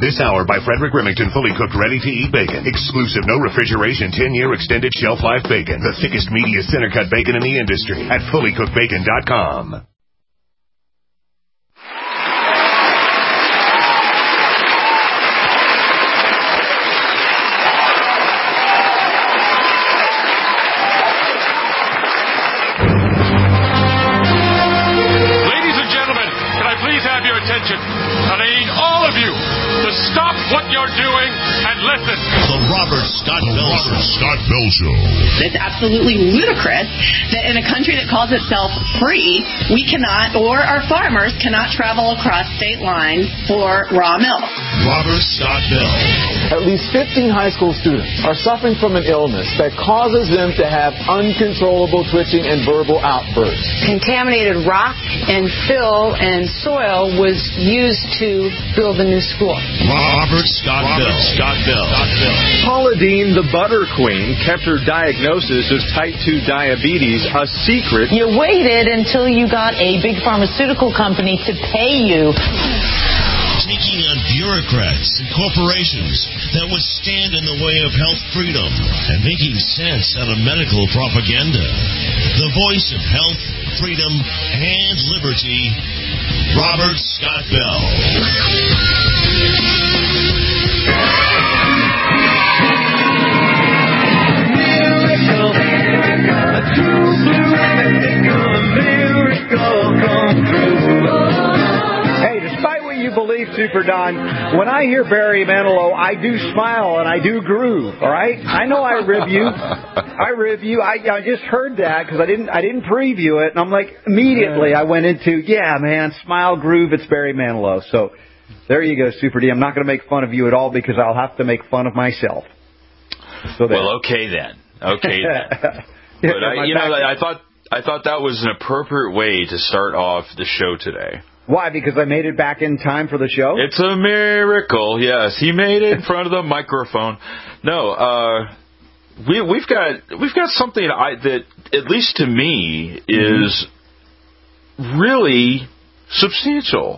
This hour by Frederick Remington, fully cooked, ready-to-eat bacon. Exclusive, no refrigeration, 10-year extended shelf life bacon. The thickest, meatiest center-cut bacon in the industry at fullycookedbacon.com. And I need all of you to stop what you're doing and listen. The Robert Scott Bell Show. It's absolutely ludicrous that in a country that calls itself free, we cannot, or our farmers cannot travel across state lines for raw milk. Robert Scott Bell. At least 15 high school students are suffering from an illness that causes them to have uncontrollable twitching and verbal outbursts. Contaminated rock and fill and soil was used to build a new school. Robert Scott Bell. Paula Deen, the butter queen, kept her diagnosis of type 2 diabetes a secret. You waited until you got a big pharmaceutical company to pay you. Taking on bureaucrats and corporations that would stand in the way of health freedom and making sense out of medical propaganda. The voice of health, freedom, and liberty, Robert Scott Bell. Miracle, a true blue mythical, a miracle come true. Hey, despite what you believe, Super Don, when I hear Barry Manilow, I do smile and I do groove, all right? I know I rib you. I just heard that because I didn't preview it, and I'm like, immediately I went into, yeah, man, smile, groove, it's Barry Manilow. So there you go, Super D. I'm not going to make fun of you at all because I'll have to make fun of myself. So well, okay then. But I thought that was an appropriate way to start off the show today. Why? Because I made it back in time for the show? It's a miracle. Yes, he made it in front of the microphone. No, we've got something that at least to me is really substantial.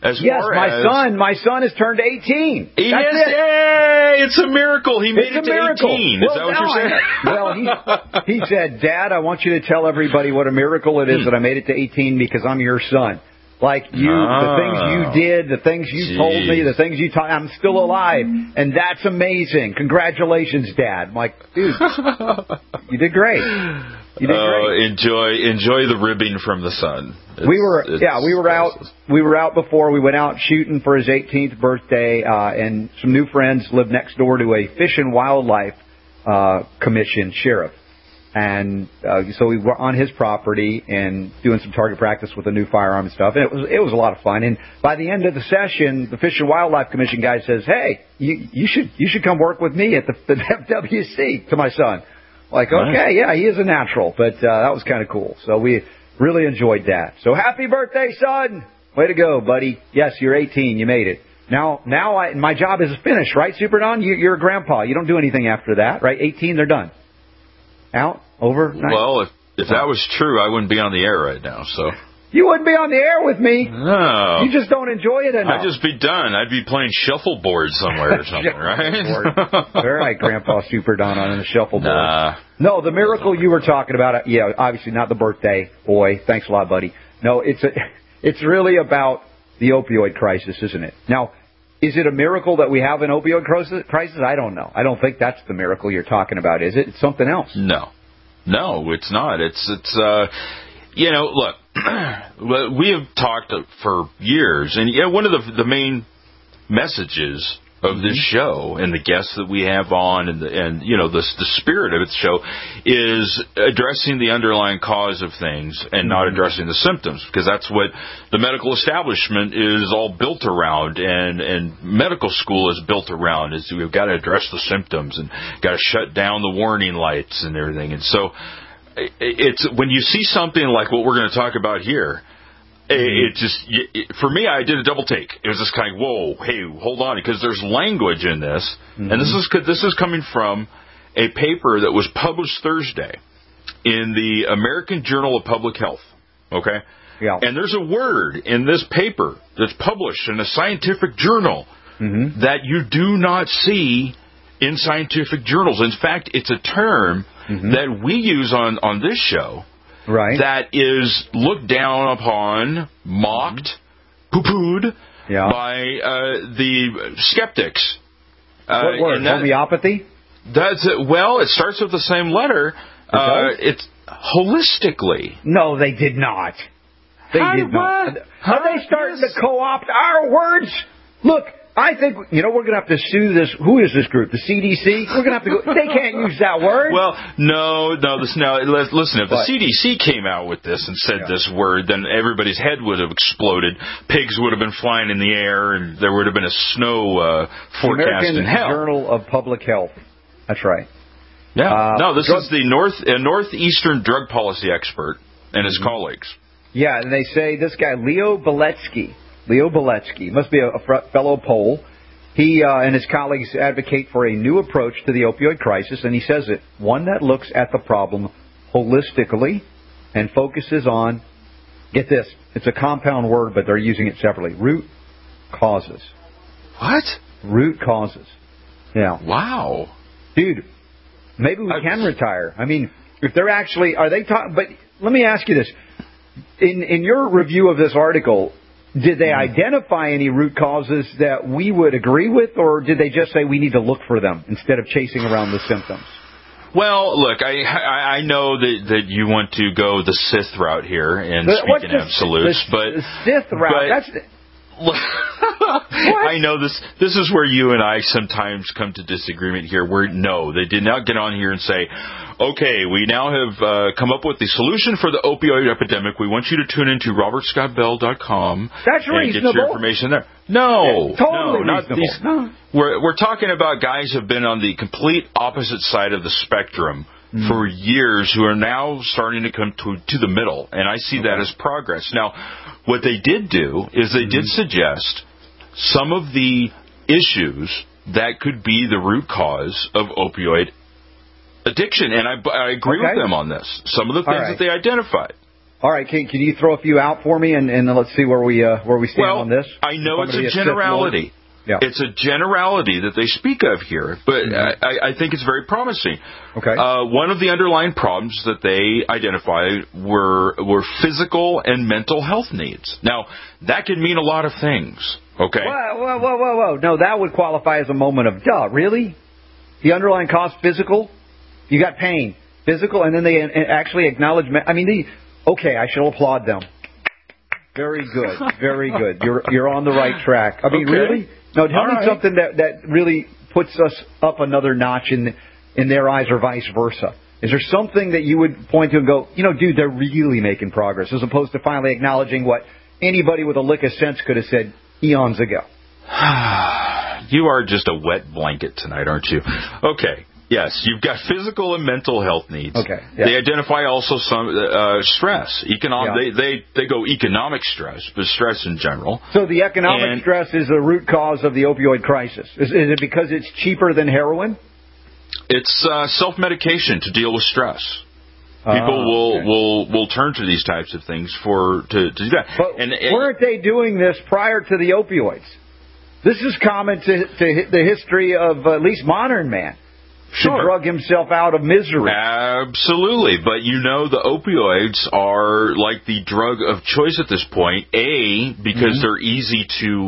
My son has turned 18. Yay! It's a miracle. He made it to 18. Is that what you're saying? Well, he said, Dad, I want you to tell everybody what a miracle it is that I made it to 18 because I'm your son. Like you, the things you did, the things you told me, the things you taught, I'm still alive. And that's amazing. Congratulations, Dad. I'm like, dude, you did great. You did great. Enjoy the ribbing from the sun. We were out before. We went out shooting for his 18th birthday, and some new friends live next door to a Fish and Wildlife Commission sheriff. And so we were on his property and doing some target practice with a new firearm and stuff. And it was a lot of fun. And by the end of the session, the Fish and Wildlife Commission guy says, "Hey, you should come work with me at the FWC." To my son, like, okay, yeah, he is a natural, but that was kind of cool. So we really enjoyed that. So happy birthday, son! Way to go, buddy. Yes, you're 18. You made it. Now my job is finished, right, Super Don? You're a grandpa. You don't do anything after that, right? 18, they're done. Out, over. Well, if that was true, I wouldn't be on the air right now. So you wouldn't be on the air with me. No, you just don't enjoy it enough. I'd just be done. I'd be playing shuffleboard somewhere or something, right? All right, Grandpa Super Don on the shuffleboard. Nah. No, the miracle you were talking about. Yeah, obviously not the birthday boy. Thanks a lot, buddy. No, it's really about the opioid crisis, isn't it? Now, is it a miracle that we have an opioid crisis? I don't know. I don't think that's the miracle you're talking about, is it? It's something else. No, it's not. It's look, we have talked for years, and one of the main messages of this show and the guests that we have on and the spirit of its show is addressing the underlying cause of things and not addressing the symptoms, because that's what the medical establishment is all built around and medical school is built around, is we've got to address the symptoms and got to shut down the warning lights and everything. And so it's when you see something like what we're going to talk about here, for me, I did a double take. It was just kind of, whoa, hey, hold on, because there's language in this, and this is coming from a paper that was published Thursday in the American Journal of Public Health, okay? Yeah. And there's a word in this paper that's published in a scientific journal that you do not see in scientific journals. In fact, it's a term that we use on this show that is looked down upon, mocked, poo-pooed by the skeptics. What word? Homeopathy? That's it. Well, it starts with the same letter. It's holistically. No, they did not. They did not. Are they starting to co-opt our words? Look, I think, we're going to have to sue this. Who is this group? The CDC? We're going to have to go. They can't use that word. Well, no. Listen, if the CDC came out with this and said this word, then everybody's head would have exploded. Pigs would have been flying in the air, and there would have been a snow forecast in hell. American Journal of Public Health. That's right. Yeah. This is the Northeastern drug policy expert and his colleagues. Yeah, and they say this guy, Leo Beletsky, must be a fellow Pole. He and his colleagues advocate for a new approach to the opioid crisis, and he says one that looks at the problem holistically and focuses on, get this, it's a compound word, but they're using it separately, root causes. What? Root causes. Yeah. Wow. Dude, maybe we can retire. I mean, if they're actually, are they talking, but let me ask you this. In your review of this article, did they identify any root causes that we would agree with, or did they just say we need to look for them instead of chasing around the symptoms? Well, look, I know that you want to go the Sith route here and speak in absolutes, but the Sith route, that's... I know this is where you and I sometimes come to disagreement here. No, they did not get on here and say, okay, we now have come up with the solution for the opioid epidemic. We want you to tune into robertscottbell.com and get your information there. No, totally not these. No. We're talking about guys who have been on the complete opposite side of the spectrum for years, who are now starting to come to the middle, and I see that as progress. Now, what they did do is they did suggest some of the issues that could be the root cause of opioid addiction, and I agree with them on this. Some of the things that they identified. All right, can you throw a few out for me, and let's see where we stand on this? I know it's a generality. Yeah. It's a generality that they speak of here, but I think it's very promising. Okay. One of the underlying problems that they identified were physical and mental health needs. Now, that could mean a lot of things, okay? Whoa. No, that would qualify as a moment of duh. Really? The underlying cause, physical? You got pain, physical, and then they actually acknowledge... Okay, I shall applaud them. Very good, very good. You're on the right track. I mean, really? No, tell me something that really puts us up another notch in their eyes, or vice versa. Is there something that you would point to and go, dude, they're really making progress, as opposed to finally acknowledging what anybody with a lick of sense could have said eons ago? You are just a wet blanket tonight, aren't you? Okay. Yes, you've got physical and mental health needs. Okay. Yeah. They identify also some stress. They go economic stress, but stress in general. So the economic stress is the root cause of the opioid crisis. Is it because it's cheaper than heroin? It's self-medication to deal with stress. People will turn to these types of things to do that. But weren't they doing this prior to the opioids? This is common to the history of at least modern man. To drug himself out of misery. Absolutely. But the opioids are like the drug of choice at this point. Because they're easy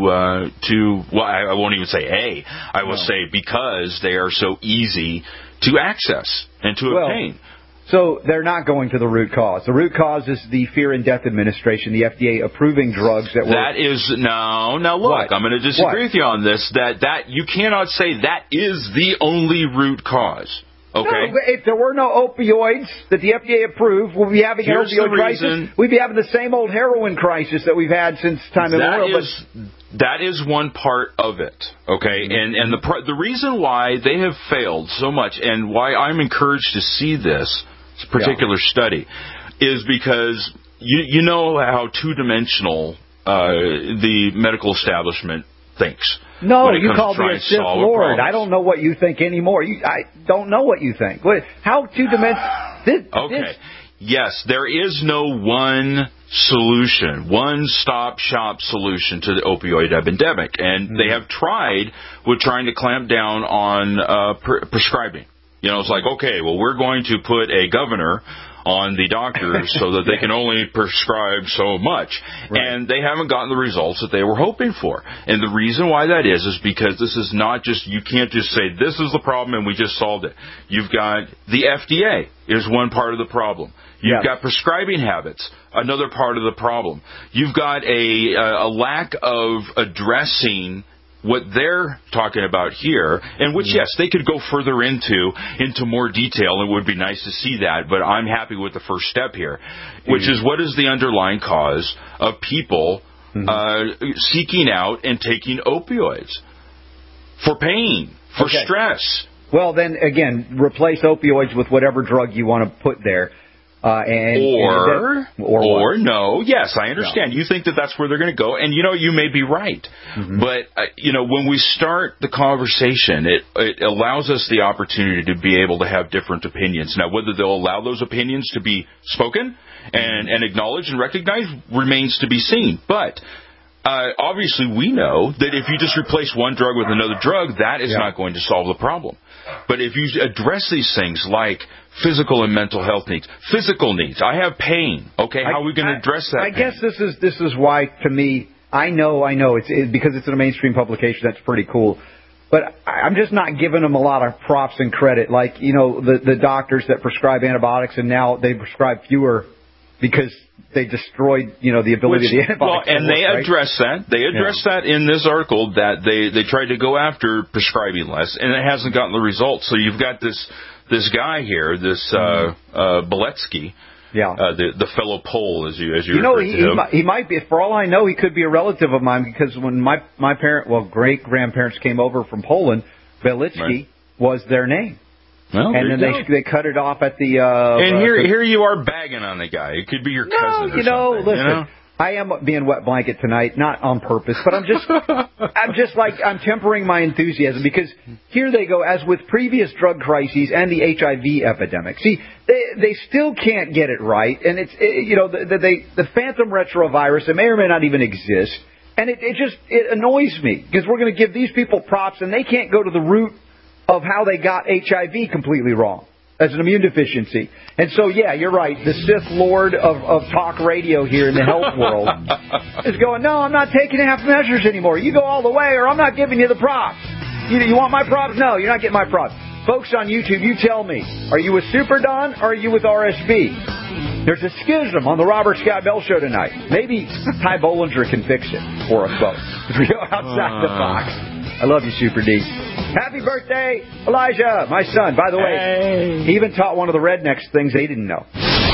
I won't even say I will say because they are so easy to access and to obtain. So they're not going to the root cause. The root cause is the Fear and Death Administration, the FDA, approving drugs that were... That is... No. Now, look, I'm going to disagree with you on this. That you cannot say that is the only root cause. Okay? No, if there were no opioids that the FDA approved, we'd be having an opioid crisis. We'd be having the same old heroin crisis that we've had since time immemorial. That is one part of it, okay? And the reason why they have failed so much, and why I'm encouraged to see this particular study, is because you know how two-dimensional the medical establishment thinks. No, you called me a Sith Lord. I don't know what you think anymore. I don't know what you think. How two-dimensional... Okay. Yes, there is no one solution, one-stop shop solution to the opioid epidemic. And they have tried to clamp down on prescribing. You know, it's like, okay, well, we're going to put a governor on the doctors so that they can only prescribe so much. Right. And they haven't gotten the results that they were hoping for. And the reason why that is because this is not just, you can't just say, this is the problem and we just solved it. You've got the FDA is one part of the problem. You've got prescribing habits, another part of the problem. You've got a lack of addressing what they're talking about here, and which, yes, they could go further into more detail, and it would be nice to see that, but I'm happy with the first step here, which is what is the underlying cause of people seeking out and taking opioids for pain, for stress. Well, then, again, replace opioids with whatever drug you want to put there. Or no, yes, I understand. You think that that's where they're going to go, and you may be right. But when we start the conversation, it allows us the opportunity to be able to have different opinions. Now, whether they'll allow those opinions to be spoken and acknowledged and recognized remains to be seen. But obviously, we know that if you just replace one drug with another drug, that is not going to solve the problem. But if you address these things like physical and mental health needs, physical needs, I have pain. Okay, how are we going to address that? I guess this is why, to me, I know it's because it's in a mainstream publication. That's pretty cool. But I'm just not giving them a lot of props and credit. Like, the doctors that prescribe antibiotics, and now they prescribe fewer because they destroyed, the ability of the antibiotics. Well, and they address that. They address that in this article, that they tried to go after prescribing less, and it hasn't gotten the results. So you've got this guy here, this Beletsky, the fellow Pole, as you refer to him. He might be. For all I know, he could be a relative of mine, because when my great grandparents came over from Poland, Beletsky was their name. Well, and then they cut it off at the. And here you are bagging on the guy. It could be your cousin. Listen. I am being wet blanket tonight, not on purpose, but I'm tempering my enthusiasm, because here they go, as with previous drug crises and the HIV epidemic. See, they still can't get it right, and it's the phantom retrovirus, it may or may not even exist, and it annoys me, because we're going to give these people props, and they can't go to the root of how they got HIV completely wrong as an immune deficiency. And so, you're right. The Sith Lord of talk radio here in the health world is going, no, I'm not taking half measures anymore. You go all the way, or I'm not giving you the props. You want my props? No, you're not getting my props. Folks on YouTube, you tell me, are you with Super Don or are you with RSB? There's a schism on the Robert Scott Bell Show tonight. Maybe Ty Bollinger can fix it for us both. We go outside the box. I love you, Super D. Happy birthday, Elijah, my son. By the way, he even taught one of the rednecks things they didn't know.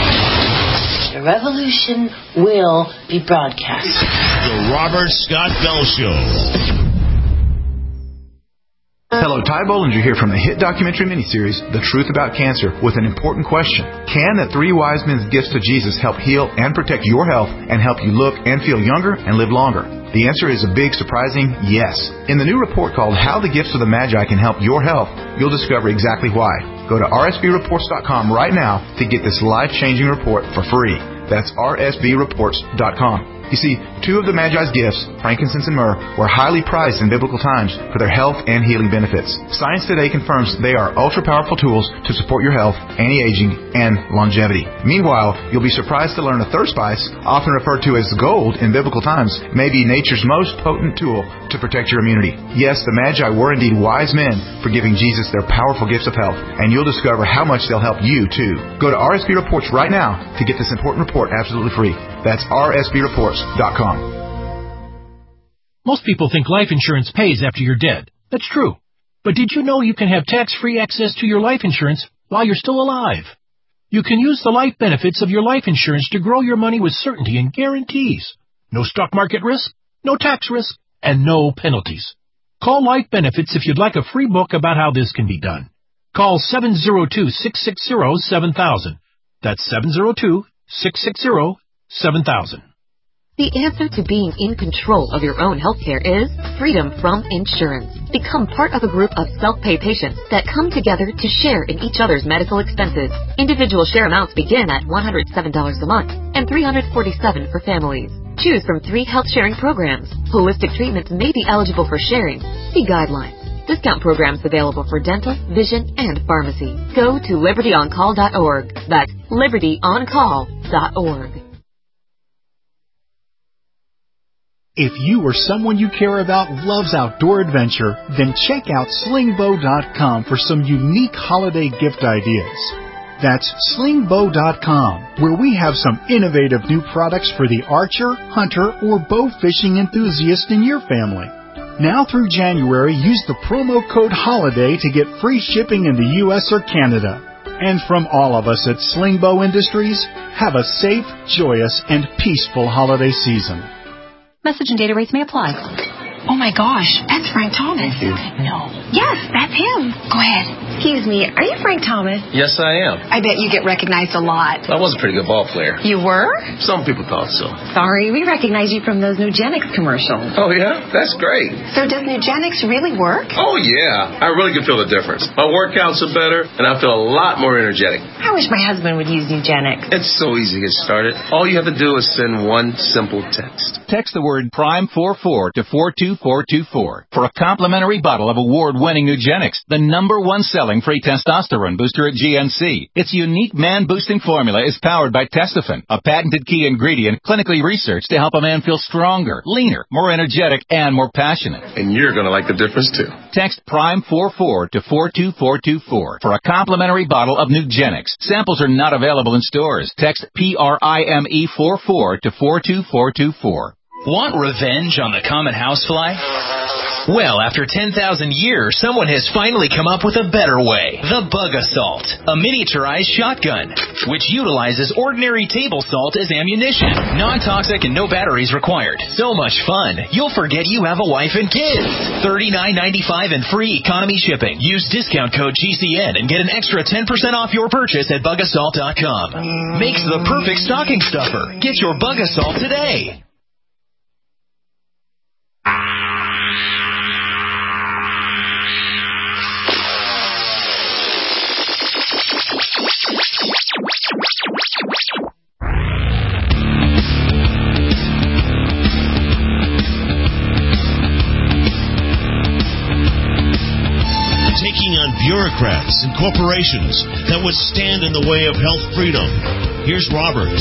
The revolution will be broadcast. The Robert Scott Bell Show. Hello, Ty Bollinger here from the hit documentary miniseries, The Truth About Cancer, with an important question. Can the 3 wise men's gifts to Jesus help heal and protect your health and help you look and feel younger and live longer? The answer is a big, surprising yes. In the new report called How the Gifts of the Magi Can Help Your Health, you'll discover exactly why. Go to rsbreports.com right now to get this life-changing report for free. That's rsbreports.com. You see, 2 of the Magi's gifts, frankincense and myrrh, were highly prized in biblical times for their health and healing benefits. Science today confirms they are ultra-powerful tools to support your health, anti-aging, and longevity. Meanwhile, you'll be surprised to learn a third spice, often referred to as gold in biblical times, may be nature's most potent tool to protect your immunity. Yes, the Magi were indeed wise men for giving Jesus their powerful gifts of health, and you'll discover how much they'll help you, too. Go to RSB Reports right now to get this important report absolutely free. That's rsbreports.com. Most people think life insurance pays after you're dead. That's true. But did you know you can have tax-free access to your life insurance while you're still alive? You can use the life benefits of your life insurance to grow your money with certainty and guarantees. No stock market risk, no tax risk, and no penalties. Call Life Benefits if you'd like a free book about how this can be done. Call 702-660-7000. That's 702-660-7000. The answer to being in control of your own healthcare is freedom from insurance. Become part of a group of self-pay patients that come together to share in each other's medical expenses. Individual share amounts begin at $107 a month and $347 for families. Choose from 3 health-sharing programs. Holistic treatments may be eligible for sharing. See guidelines. Discount programs available for dental, vision, and pharmacy. Go to libertyoncall.org. That's libertyoncall.org. If you or someone you care about loves outdoor adventure, then check out slingbow.com for some unique holiday gift ideas. That's slingbow.com, where we have some innovative new products for the archer, hunter, or bow fishing enthusiast in your family. Now through January, use the promo code HOLIDAY to get free shipping in the U.S. or Canada. And from all of us at Slingbow Industries, have a safe, joyous, and peaceful holiday season. Message and data rates may apply. Oh my gosh, that's Frank Thomas. No. Yes, that's him. Go ahead. Excuse me, are you Frank Thomas? Yes, I am. I bet you get recognized a lot. I was a pretty good ball player. You were? Some people thought so. Sorry, we recognize you from those Nugenix commercials. Oh, yeah? That's great. So does Nugenix really work? Oh, yeah. I really can feel the difference. My workouts are better, and I feel a lot more energetic. I wish my husband would use Nugenix. It's so easy to get started. All you have to do is send one simple text. Text the word PRIME44 to 42424 for a complimentary bottle of award-winning Nugenix, the #1 selling free testosterone booster at GNC. Its unique man-boosting formula is powered by Testofen, a patented key ingredient clinically researched to help a man feel stronger, leaner, more energetic, and more passionate. And you're going to like the difference, too. Text PRIME44 to 42424 for a complimentary bottle of Nugenix. Samples are not available in stores. Text PRIME44 to 42424. Want revenge on the common housefly? Well, after 10,000 years, someone has finally come up with a better way. The Bug Assault, a miniaturized shotgun, which utilizes ordinary table salt as ammunition. Non-toxic and no batteries required. So much fun, you'll forget you have a wife and kids. $39.95 and free economy shipping. Use discount code GCN and get an extra 10% off your purchase at bugassault.com. Makes the perfect stocking stuffer. Get your Bug Assault today. Taking on bureaucrats and corporations that would stand in the way of health freedom. Here's Robert.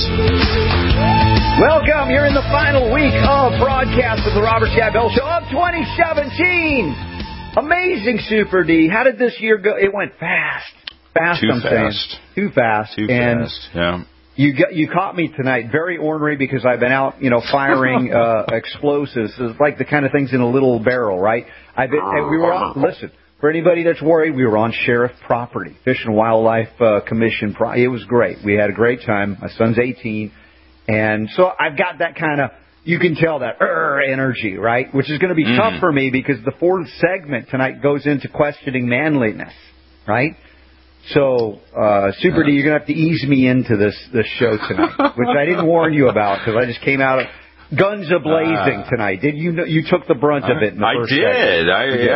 Welcome. You're in the final week of broadcast of the Robert Scott Bell Show of 2017. Amazing, Super D. How did this year go? It went fast. Too I'm saying. Too fast. Yeah. You caught me tonight, very ornery because I've been out, firing explosives. It's like the kind of things in a little barrel, right? We were on, listen, for anybody that's worried, we were on sheriff property, Fish and Wildlife Commission. It was great. We had a great time. My son's 18, and so I've got that kind of, you can tell that energy, right? Which is going to be tough for me because the fourth segment tonight goes into questioning manliness, right? So, Super D, you're going to have to ease me into this show tonight, which I didn't warn you about because I just came out guns a-blazing tonight. Did you know you took the brunt of it in the first segment?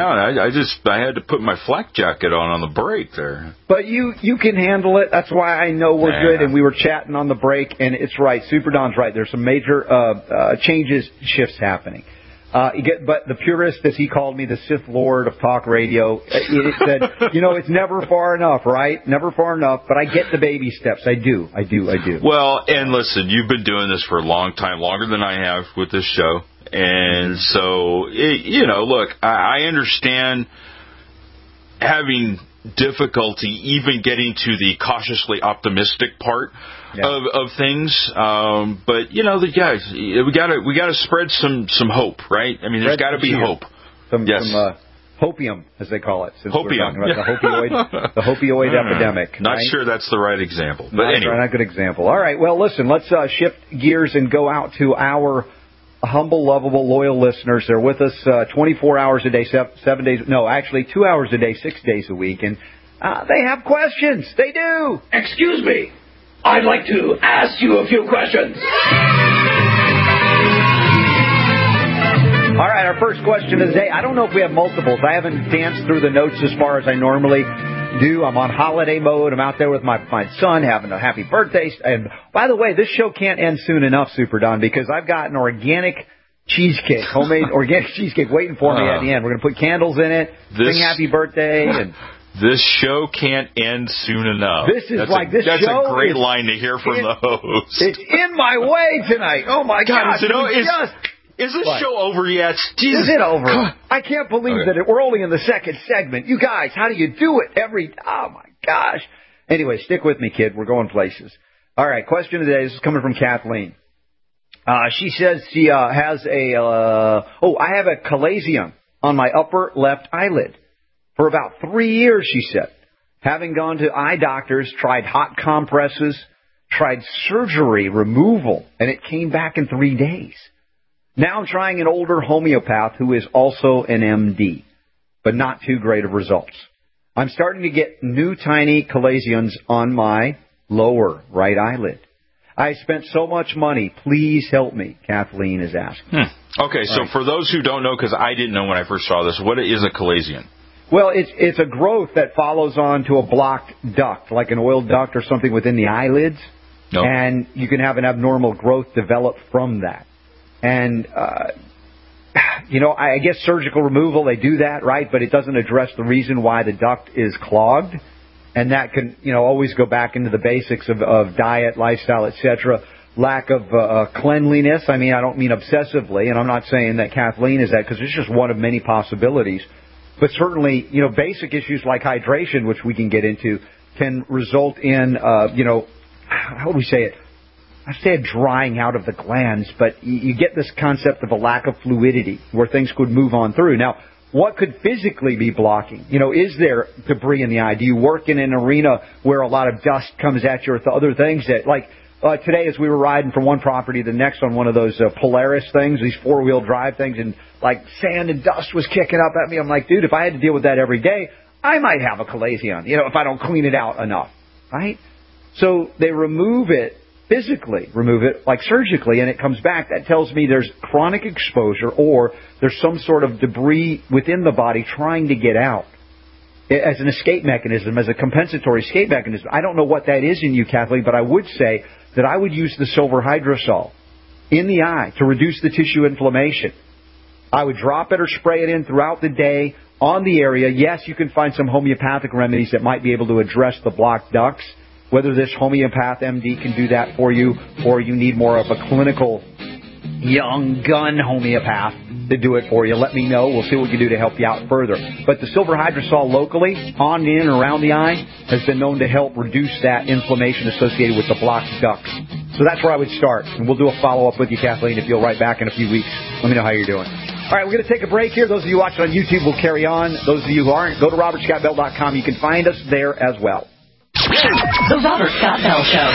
I had to put my flak jacket on the break there. But you can handle it. That's why I know we're good. And we were chatting on the break, and it's right. Super Don's right. There's some major shifts happening. But the purist, as he called me, the Sith Lord of talk radio, it said, it's never far enough, right? Never far enough. But I get the baby steps. I do. Well, and listen, you've been doing this for a long time, longer than I have with this show. And so, look, I understand having difficulty even getting to the cautiously optimistic part of things, but we gotta spread some hope, right? I mean, there's got to be hope. Some hopium, as they call it. Since we're talking about the opioid epidemic. Not sure that's the right example, but anyway, not a good example. All right, well, listen, let's shift gears and go out to our humble, lovable, loyal listeners. They're with us 24 hours a day, 7 days. No, actually 2 hours a day, 6 days a week, and they have questions. They do. Excuse me. I'd like to ask you a few questions. our first question of the day. I don't know if we have multiples. I haven't danced through the notes as far as I normally do. I'm on holiday mode. I'm out there with my son having a happy birthday. And by the way, this show can't end soon enough, Super Don, because I've got an organic cheesecake, homemade organic cheesecake waiting for me at the end. We're going to put candles in it, sing happy birthday, and... This show can't end soon enough. That's a great line to hear from the host. It's in my way tonight. Oh, my God. Is this show over yet? Jesus. Is it over? I can't believe that we're only in the second segment. You guys, how do you do it? Oh, my gosh. Anyway, stick with me, kid. We're going places. All right, question of the day. This is coming from Kathleen. She says she has I have a chalazion on my upper left eyelid. For about 3 years, she said. Having gone to eye doctors, tried hot compresses, tried surgery, removal, and it came back in 3 days. Now I'm trying an older homeopath who is also an MD, but not too great of results. I'm starting to get new tiny chalazions on my lower right eyelid. I spent so much money. Please help me, Kathleen is asking. Okay, so for those who don't know, because I didn't know when I first saw this, what is a chalazion? Well, it's a growth that follows on to a blocked duct, like an oil duct or something within the eyelids. Nope. And you can have an abnormal growth develop from that. And, I guess surgical removal, they do that, right? But it doesn't address the reason why the duct is clogged. And that can, always go back into the basics of diet, lifestyle, etc. Lack of cleanliness. I mean, I don't mean obsessively, and I'm not saying that Kathleen is that, because it's just one of many possibilities. But certainly, basic issues like hydration, which we can get into, can result in, how would we say it? I say a drying out of the glands, but you get this concept of a lack of fluidity where things could move on through. Now, what could physically be blocking? Is there debris in the eye? Do you work in an arena where a lot of dust comes at you or other things that, like, today as we were riding from one property to the next on one of those Polaris things, these four-wheel drive things, and like sand and dust was kicking up at me. I'm like, dude, if I had to deal with that every day, I might have a chalazion, if I don't clean it out enough, right? So they physically remove it, like surgically, and it comes back. That tells me there's chronic exposure or there's some sort of debris within the body trying to get out as an escape mechanism, as a compensatory escape mechanism. I don't know what that is in you, Kathleen, but I would say that I would use the silver hydrosol in the eye to reduce the tissue inflammation. I would drop it or spray it in throughout the day on the area. Yes, you can find some homeopathic remedies that might be able to address the blocked ducts. Whether this homeopath MD can do that for you or you need more of a clinical young gun homeopath to do it for you, let me know. We'll see what we can do to help you out further. But the silver hydrosol locally, on, in, around the eye, has been known to help reduce that inflammation associated with the blocked ducts. So that's where I would start. And we'll do a follow-up with you, Kathleen, if you'll write back in a few weeks. Let me know how you're doing. All right, we're going to take a break here. Those of you watching on YouTube will carry on. Those of you who aren't, go to RobertScottBell.com. You can find us there as well. The Robert Scott Bell Show.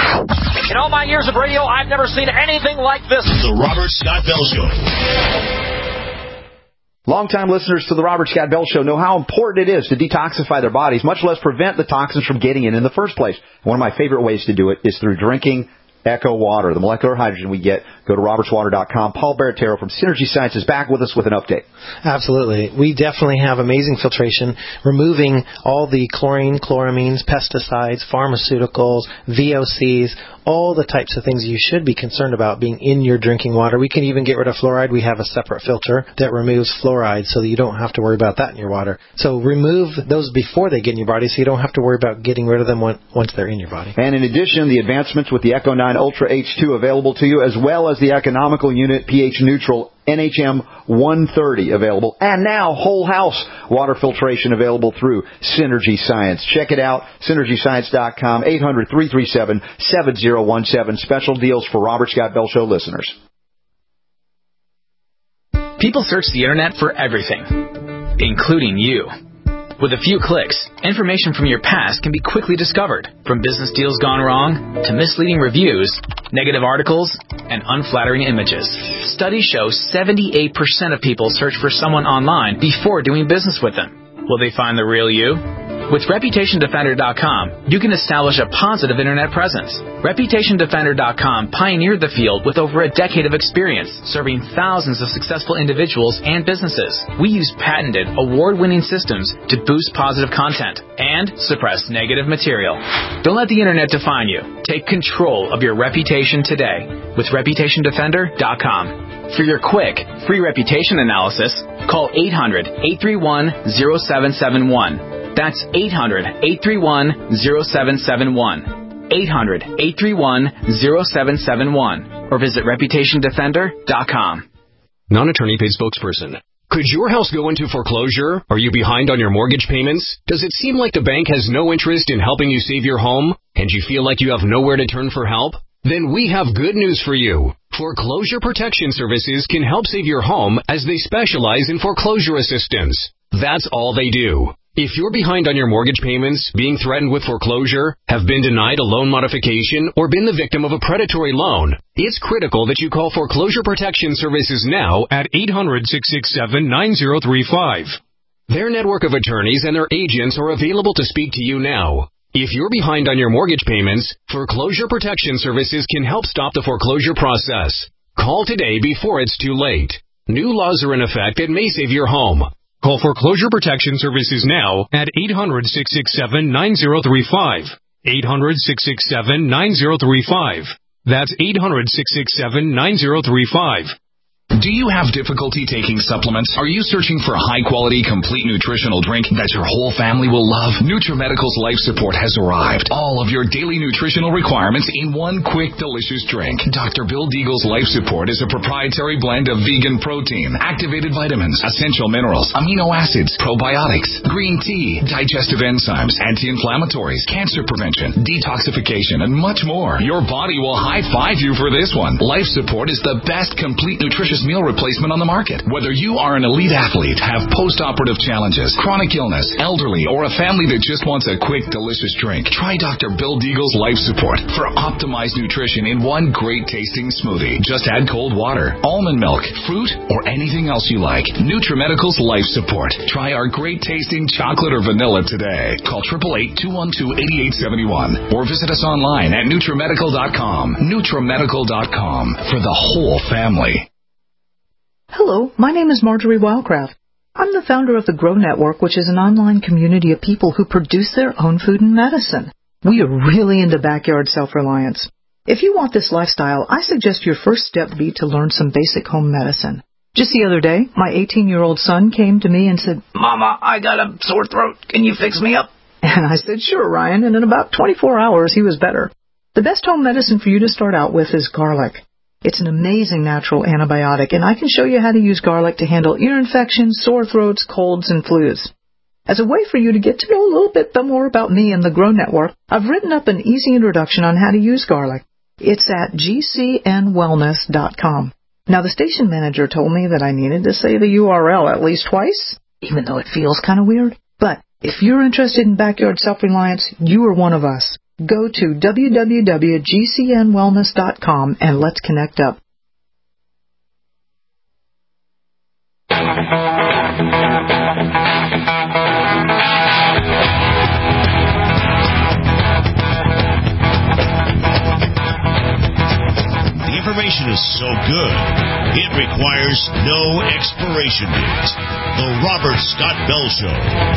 In all my years of radio, I've never seen anything like this. The Robert Scott Bell Show. Longtime listeners to the Robert Scott Bell Show know how important it is to detoxify their bodies, much less prevent the toxins from getting in the first place. One of my favorite ways to do it is through drinking Echo Water, the molecular hydrogen we get. Go to robertswater.com. Paul Baratero from Synergy Science is back with us with an update. Absolutely. We definitely have amazing filtration, removing all the chlorine, chloramines, pesticides, pharmaceuticals, VOCs, all the types of things you should be concerned about being in your drinking water. We can even get rid of fluoride. We have a separate filter that removes fluoride so that you don't have to worry about that in your water. So remove those before they get in your body so you don't have to worry about getting rid of them once they're in your body. And in addition, the advancements with the Echo 9 Ultra H2 available to you, as well as the economical unit pH neutral NHM 130 available, and now whole house water filtration available through Synergy Science. Check it out, synergyscience.com, 800-337-7017. Special deals for Robert Scott Bell Show listeners. People search the internet for everything, including you. With a few clicks, information from your past can be quickly discovered, from business deals gone wrong to misleading reviews, negative articles, and unflattering images. Studies show 78% of people search for someone online before doing business with them. Will they find the real you? With ReputationDefender.com, you can establish a positive internet presence. ReputationDefender.com pioneered the field with over a decade of experience, serving thousands of successful individuals and businesses. We use patented, award-winning systems to boost positive content and suppress negative material. Don't let the internet define you. Take control of your reputation today with ReputationDefender.com. For your quick, free reputation analysis, call 800-831-0771. That's 800-831-0771. 800-831-0771. Or visit ReputationDefender.com. Non-attorney paid spokesperson. Could your house go into foreclosure? Are you behind on your mortgage payments? Does it seem like the bank has no interest in helping you save your home? And you feel like you have nowhere to turn for help? Then we have good news for you. Foreclosure Protection Services can help save your home as they specialize in foreclosure assistance. That's all they do. If you're behind on your mortgage payments, being threatened with foreclosure, have been denied a loan modification, or been the victim of a predatory loan, it's critical that you call Foreclosure Protection Services now at 800-667-9035. Their network of attorneys and their agents are available to speak to you now. If you're behind on your mortgage payments, Foreclosure Protection Services can help stop the foreclosure process. Call today before it's too late. New laws are in effect that may save your home. Call Foreclosure Protection Services now at 800-667-9035. 800-667-9035. That's 800-667-9035. Do you have difficulty taking supplements? Are you searching for a high-quality, complete nutritional drink that your whole family will love? NutriMedical's Life Support has arrived. All of your daily nutritional requirements in one quick, delicious drink. Dr. Bill Deagle's Life Support is a proprietary blend of vegan protein, activated vitamins, essential minerals, amino acids, probiotics, green tea, digestive enzymes, anti-inflammatories, cancer prevention, detoxification, and much more. Your body will high-five you for this one. Life Support is the best complete nutritious meal replacement on the market. Whether you are an elite athlete, have post-operative challenges, chronic illness, elderly, or a family that just wants a quick, delicious drink, try Dr. Bill Deagle's Life Support for optimized nutrition in one great tasting smoothie. Just add cold water, almond milk, fruit, or anything else you like. NutriMedical's Life Support. Try our great tasting chocolate or vanilla today. Call 888-212-8871 or visit us online at NutriMedical.com. NutriMedical.com for the whole family. Hello, my name is Marjorie Wildcraft. I'm the founder of the Grow Network, which is an online community of people who produce their own food and medicine. We are really into backyard self-reliance. If you want this lifestyle, I suggest your first step be to learn some basic home medicine. Just the other day, my 18-year-old son came to me and said, "Mama, I got a sore throat. Can you fix me up?" And I said, "Sure, Ryan," and in about 24 hours, he was better. The best home medicine for you to start out with is garlic. It's an amazing natural antibiotic, and I can show you how to use garlic to handle ear infections, sore throats, colds, and flus. As a way for you to get to know a little bit more about me and the Grow Network, I've written up an easy introduction on how to use garlic. It's at gcnwellness.com. Now, the station manager told me that I needed to say the URL at least twice, even though it feels kind of weird. But if you're interested in backyard self-reliance, you are one of us. Go to www.gcnwellness.com and let's connect up. The information is so good, it requires no expiration date. The Robert Scott Bell Show.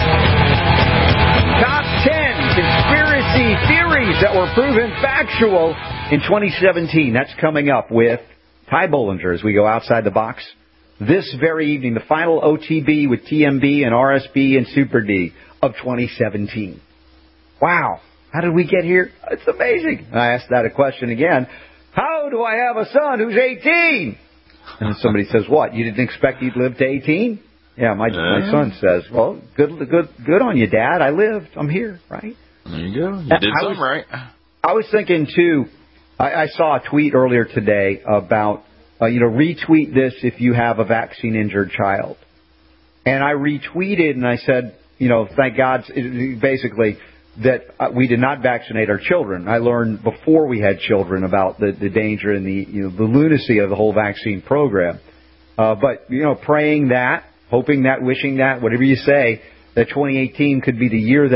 Top 10 conspiracy theories that were proven factual in 2017. That's coming up with Ty Bollinger as we go outside the box. This very evening, the final OTB with TMB and RSB and Super D of 2017. Wow. How did we get here? It's amazing. I asked that a question again. How do I have a son who's 18? And somebody says, what? You didn't expect he'd live to 18? Yeah, my son says, well, good on you, Dad. I lived. I'm here, right? There you go. You did something right. I was thinking, too, I saw a tweet earlier today about, retweet this if you have a vaccine-injured child. And I retweeted and I said, thank God, basically, that we did not vaccinate our children. I learned before we had children about the danger and the lunacy of the whole vaccine program. But praying that, hoping that, wishing that, whatever you say, that 2018 could be the year that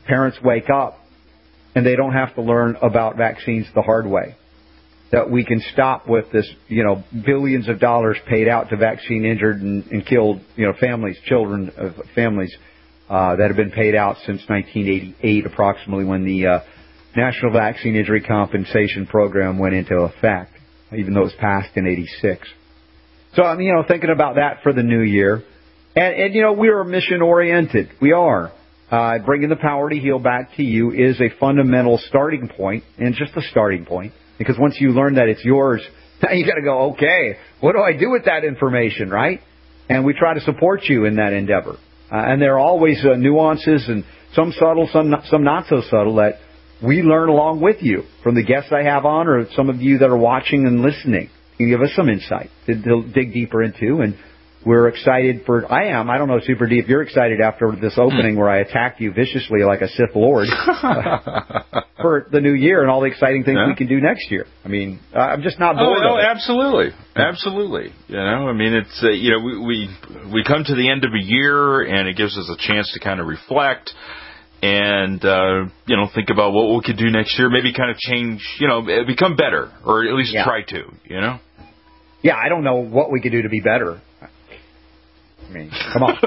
parents wake up and they don't have to learn about vaccines the hard way. That we can stop with this, billions of dollars paid out to vaccine injured and killed, families, children of families that have been paid out since 1988, approximately, when the National Vaccine Injury Compensation Program went into effect, even though it was passed in 86. So I'm, thinking about that for the new year. And we are mission-oriented. We are. Bringing the power to heal back to you is a fundamental starting point, and just a starting point. Because once you learn that it's yours, now you got to go, okay, what do I do with that information, right? And we try to support you in that endeavor. And there are always nuances, and some subtle, some not so subtle, that we learn along with you from the guests I have on, or some of you that are watching and listening. You give us some insight to dig deeper into, and we're excited for. I don't know, Super D, if you're excited after this opening where I attacked you viciously like a Sith Lord for the new year and all the exciting things we can do next year. I mean, I'm just not bored. Oh, absolutely, absolutely. It's we come to the end of a year, and it gives us a chance to kind of reflect. And, think about what we could do next year. Maybe kind of change, become better, or at least try to, Yeah, I don't know what we could do to be better. I mean, come on.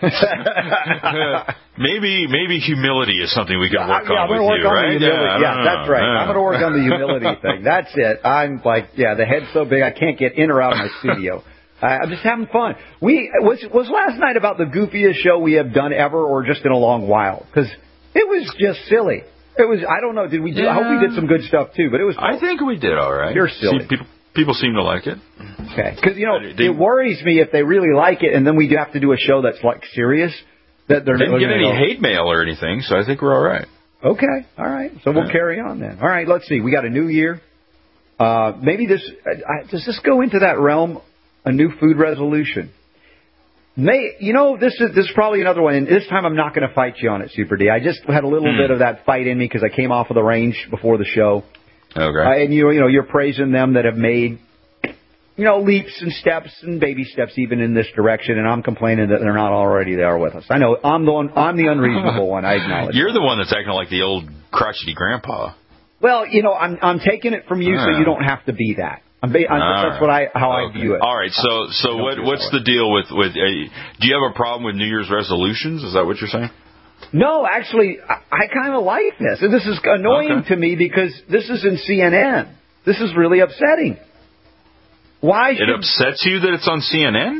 maybe humility is something we can work on with you, right? That's right. I'm going to work on the humility thing. That's it. I'm like, the head's so big I can't get in or out of my studio. I'm just having fun. Was last night about the goofiest show we have done ever, or just in a long while? Because it was just silly. It was. I don't know. Did we do? I hope we did some good stuff too. But it was. I think we did all right. You're silly. People seem to like it. Okay. Because it worries me if they really like it, and then we have to do a show that's like serious. That they're didn't get any hate mail or anything, so I think we're all right. Okay. All right. So we'll carry on then. All right. Let's see. We got a new year. Maybe does this go into that realm? A new food resolution. This is probably another one, and this time I'm not going to fight you on it, Super D. I just had a little bit of that fight in me because I came off of the range before the show. Okay. And you're praising them that have made, leaps and steps and baby steps even in this direction, and I'm complaining that they're not already there with us. I know I'm the unreasonable one. I acknowledge. You're the one that's acting like the old crotchety grandpa. Well, I'm taking it from you, so you don't have to be that. That's how I view it. All right. So what's the deal with? Do you have a problem with New Year's resolutions? Is that what you're saying? No, actually, I kind of like this, and this is annoying to me because this is in CNN. This is really upsetting. Why? It upsets you that it's on CNN?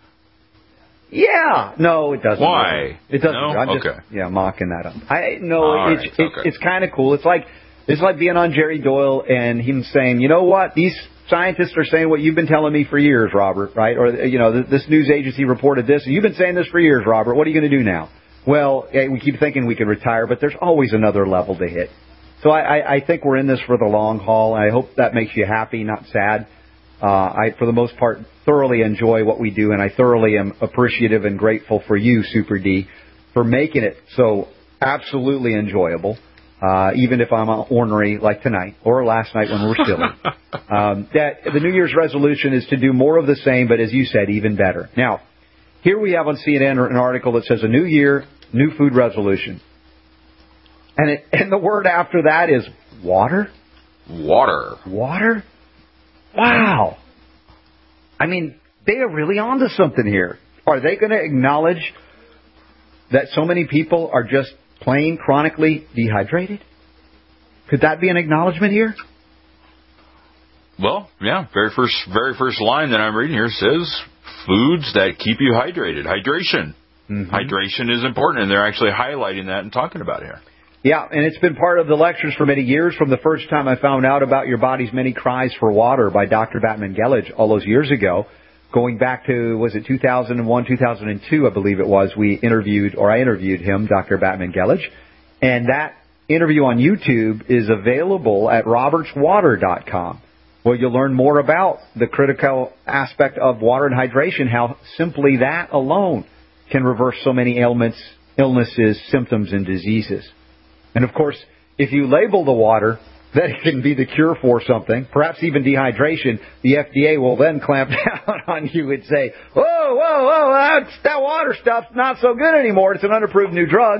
Yeah. No, it doesn't. Why? Really. It doesn't. No? I'm just mocking that up. It's kind of cool. It's like being on Jerry Doyle and him saying, you know what, these scientists are saying what you've been telling me for years, Robert, right? Or, this news agency reported this, and you've been saying this for years, Robert. What are you going to do now? Well, we keep thinking we can retire, but there's always another level to hit. So I think we're in this for the long haul. I hope that makes you happy, not sad. I, for the most part, thoroughly enjoy what we do, and I thoroughly am appreciative and grateful for you, Super D, for making it so absolutely enjoyable. Even if I'm ornery like tonight or last night when we're silly. That the New Year's resolution is to do more of the same, but as you said, even better. Now, here we have on CNN an article that says a new year, new food resolution. And the word after that is water? Water. Water? Wow. I mean, they are really onto something here. Are they going to acknowledge that so many people are just plain chronically dehydrated? Could that be an acknowledgement here? Well, yeah. Very first line that I'm reading here says foods that keep you hydrated. Hydration. Mm-hmm. Hydration is important, and they're actually highlighting that and talking about it here. Yeah, and it's been part of the lectures for many years, from the first time I found out about Your Body's Many Cries for Water by Dr. Batman Gelage all those years ago. Going back to, was it 2001, 2002, I believe it was, I interviewed him, Dr. Batman Gelage. And that interview on YouTube is available at robertswater.com, where you'll learn more about the critical aspect of water and hydration, how simply that alone can reverse so many ailments, illnesses, symptoms, and diseases. And, of course, if you label the water that it can be the cure for something, perhaps even dehydration, the FDA will then clamp down on you and say, whoa, that water stuff's not so good anymore. It's an unapproved new drug.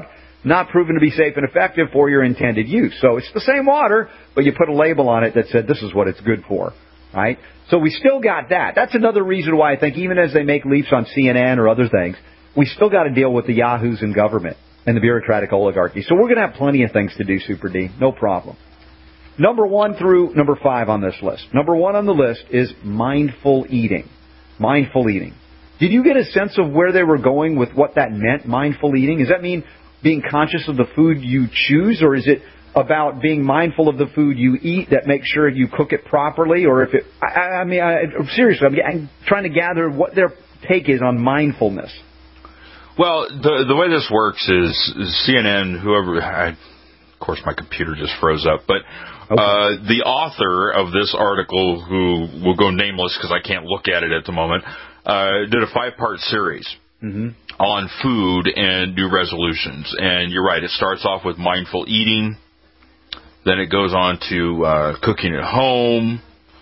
not proven to be safe and effective for your intended use. So it's the same water, but you put a label on it that said this is what it's good for, right? So we still got that. That's another reason why I think even as they make leaps on CNN or other things, we still got to deal with the yahoos in government and the bureaucratic oligarchy. So we're going to have plenty of things to do, Super D. No problem. Number 1 through number 5 on this list. Number 1 on the list is mindful eating. Mindful eating. Did you get a sense of where they were going with what that meant, mindful eating? Does that mean being conscious of the food you choose, or is it about being mindful of the food you eat that makes sure you cook it properly? Or if it, seriously, I'm trying to gather what their take is on mindfulness. Well, the way this works is CNN, whoever, of course my computer just froze up, but the author of this article, who will go nameless because I can't look at it at the moment, did a 5-part series on food and new resolutions. And you're right, it starts off with mindful eating, then it goes on to cooking at home,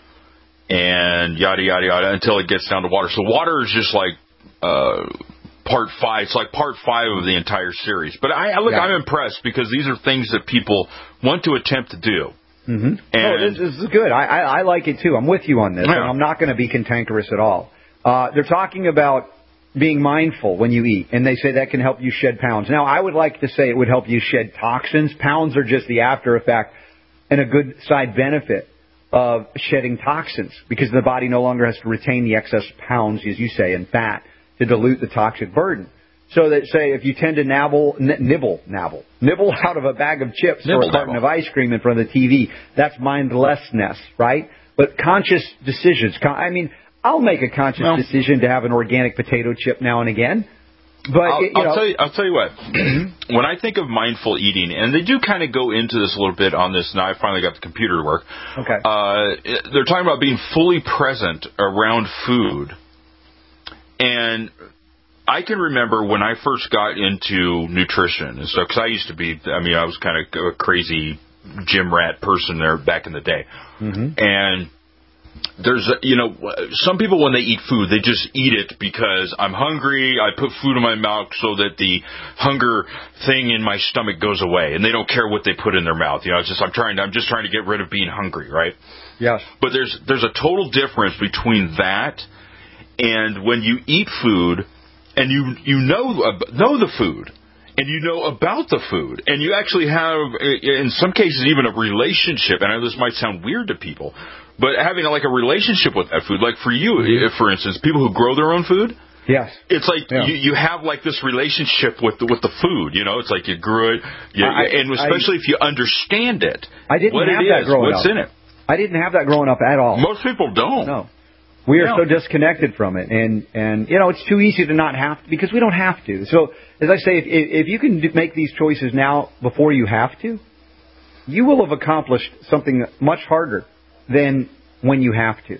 and yada, yada, yada, until it gets down to water. So water is just like part 5. It's like part 5 of the entire series. But I'm impressed because these are things that people want to attempt to do. And this is good. I like it too. I'm with you on this. Yeah. And I'm not going to be cantankerous at all. They're talking about being mindful when you eat, and they say that can help you shed pounds. Now, I would like to say it would help you shed toxins. Pounds are just the after effect and a good side benefit of shedding toxins because the body no longer has to retain the excess pounds, as you say, and fat to dilute the toxic burden. So that, say, if you tend to nibble out of a bag of chips or a carton of ice cream in front of the TV, that's mindlessness, right? But conscious decisions. I'll make a conscious decision to have an organic potato chip now and again. But I'll tell you what. When I think of mindful eating, and they do kind of go into this a little bit on this, now I finally got the computer to work. Okay. They're talking about being fully present around food. And I can remember when I first got into nutrition and stuff, because I used to be, I was kind of a crazy gym rat person there back in the day. And there's, some people when they eat food, they just eat it because I'm hungry. I put food in my mouth so that the hunger thing in my stomach goes away, and they don't care what they put in their mouth. I'm just trying to get rid of being hungry, right? Yes. But there's a total difference between that and when you eat food and you know the food. And you know about the food, and you actually have, in some cases, even a relationship. And I know this might sound weird to people, but having like a relationship with that food, like for you, for instance, people who grow their own food. Yes. It's like you have like this relationship with the food. It's like you grew it, and especially if you understand it. I didn't have that growing up. What's in it? I didn't have that growing up at all. Most people don't. No. We are so disconnected from it, and it's too easy to not have to, because we don't have to. So, as I say, if you can make these choices now before you have to, you will have accomplished something much harder than when you have to.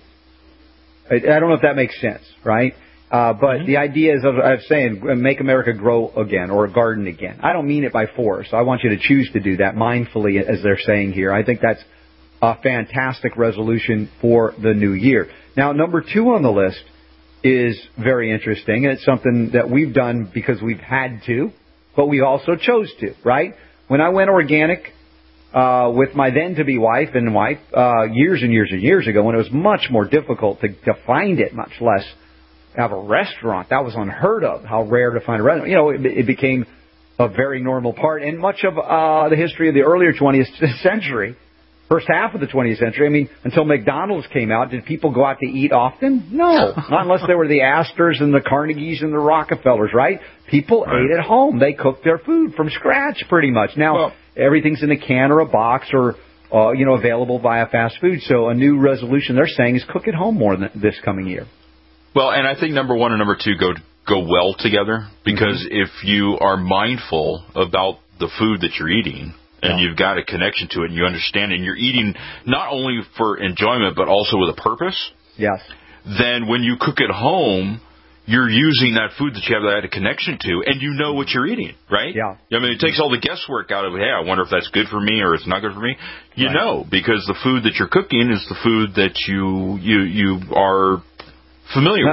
I don't know if that makes sense, right? But the idea is, of saying, make America grow again or garden again. I don't mean it by force. I want you to choose to do that mindfully, as they're saying here. I think that's a fantastic resolution for the new year. Now, number 2 on the list is very interesting, and it's something that we've done because we've had to, but we also chose to, right? When I went organic with my then-to-be wife years and years and years ago, when it was much more difficult to find it, much less have a restaurant. That was unheard of, how rare to find a restaurant. It became a very normal part, and much of the history of the earlier 20th century, first half of the 20th century, until McDonald's came out, did people go out to eat often? No. Not unless they were the Astors and the Carnegies and the Rockefellers, right? People ate at home. They cooked their food from scratch, pretty much. Now, everything's in a can or a box or, available via fast food. So a new resolution they're saying is cook at home more than this coming year. Well, and I think number 1 and number 2 go well together, because if you are mindful about the food that you're eating, and you've got a connection to it, and you understand it, and you're eating not only for enjoyment, but also with a purpose. Yes. Then when you cook at home, you're using that food that you have that connection to, and you know what you're eating, right? Yeah. It takes all the guesswork out of, hey, I wonder if that's good for me or it's not good for me. You know, because the food that you're cooking is the food that you are familiar with.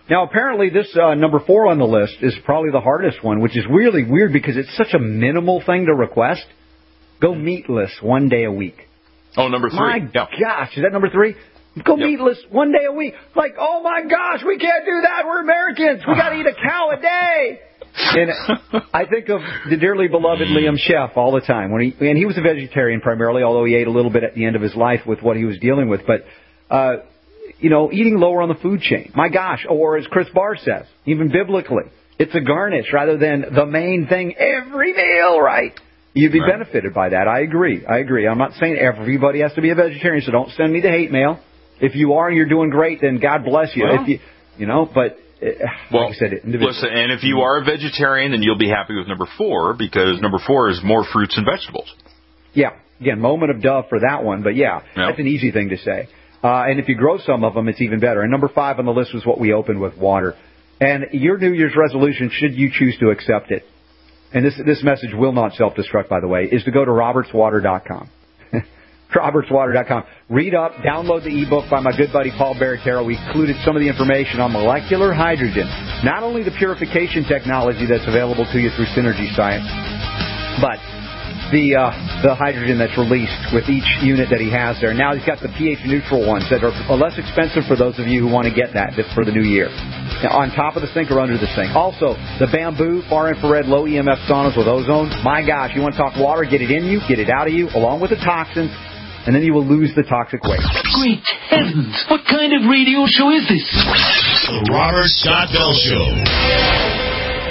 Now, apparently this number 4 on the list is probably the hardest one, which is really weird because it's such a minimal thing to request. Go meatless 1 day a week. Oh, number 3. My gosh, is that number 3? Go meatless 1 day a week. Like, oh my gosh, we can't do that. We're Americans. We got to eat a cow a day. And I think of the dearly beloved Liam Sheff all the time. And he was a vegetarian primarily, although he ate a little bit at the end of his life with what he was dealing with. But, eating lower on the food chain. My gosh. Or as Chris Barr says, even biblically, it's a garnish rather than the main thing every meal, right? You'd be benefited by that. I agree. I'm not saying everybody has to be a vegetarian, so don't send me the hate mail. If you are and you're doing great, then God bless you. Well, like I said, listen, and if you are a vegetarian, then you'll be happy with number 4 because number 4 is more fruits and vegetables. Yeah. Again, moment of dove for that one, but that's an easy thing to say. And if you grow some of them, it's even better. And number 5 on the list was what we opened with, water. And your New Year's resolution, should you choose to accept it, and this message will not self-destruct, by the way, is to go to robertswater.com. robertswater.com. Read up, download the ebook by my good buddy Paul Baratero. We included some of the information on molecular hydrogen. Not only the purification technology that's available to you through Synergy Science, but the hydrogen that's released with each unit that he has there. Now he's got the pH neutral ones that are less expensive for those of you who want to get that for the new year. Now, on top of the sink or under the sink. Also, the bamboo, far infrared, low EMF saunas with ozone. My gosh, you want to talk water, get it in you, get it out of you, along with the toxins, and then you will lose the toxic waste. Great heavens! What kind of radio show is this? The Robert Scott Bell Show.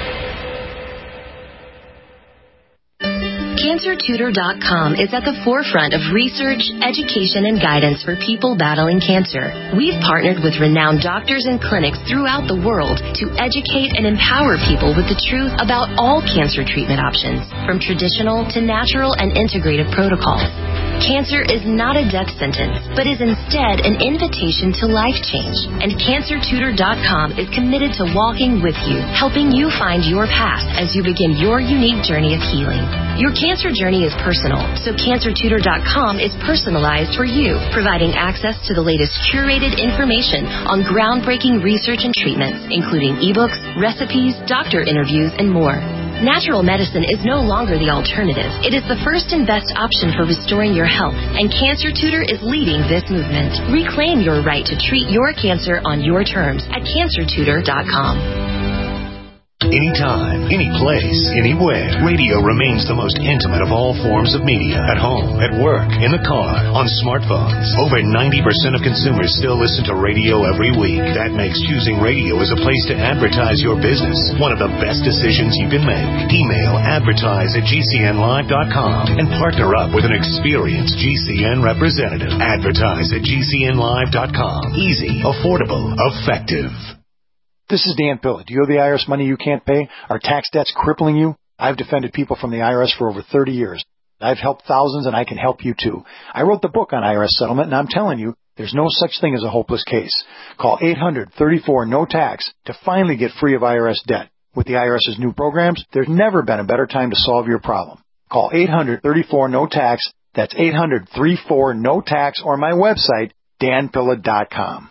CancerTutor.com is at the forefront of research, education, and guidance for people battling cancer. We've partnered with renowned doctors and clinics throughout the world to educate and empower people with the truth about all cancer treatment options, from traditional to natural and integrative protocols. Cancer is not a death sentence, but is instead an invitation to life change. And CancerTutor.com is committed to walking with you, helping you find your path as you begin your unique journey of healing. Your cancer journey is personal, so CancerTutor.com is personalized for you, providing access to the latest curated information on groundbreaking research and treatments, including ebooks, recipes, doctor interviews, and more. Natural medicine is no longer the alternative. It is the first and best option for restoring your health, and Cancer Tutor is leading this movement. Reclaim your right to treat your cancer on your terms at CancerTutor.com. Anytime, any place, anywhere, radio remains the most intimate of all forms of media. At home, at work, in the car, on smartphones. Over 90% of consumers still listen to radio every week. That makes choosing radio as a place to advertise your business one of the best decisions you can make. Email advertise@gcnlive.com and partner up with an experienced GCN representative. Advertise@gcnlive.com. Easy, affordable, effective. This is Dan Pilla. Do you owe the IRS money you can't pay? Are tax debts crippling you? I've defended people from the IRS for over 30 years. I've helped thousands, and I can help you too. I wrote the book on IRS settlement, and I'm telling you, there's no such thing as a hopeless case. Call 800-34-NO-TAX to finally get free of IRS debt. With the IRS's new programs, there's never been a better time to solve your problem. Call 800-34-NO-TAX. That's 800-34-NO-TAX, or my website, danpilla.com.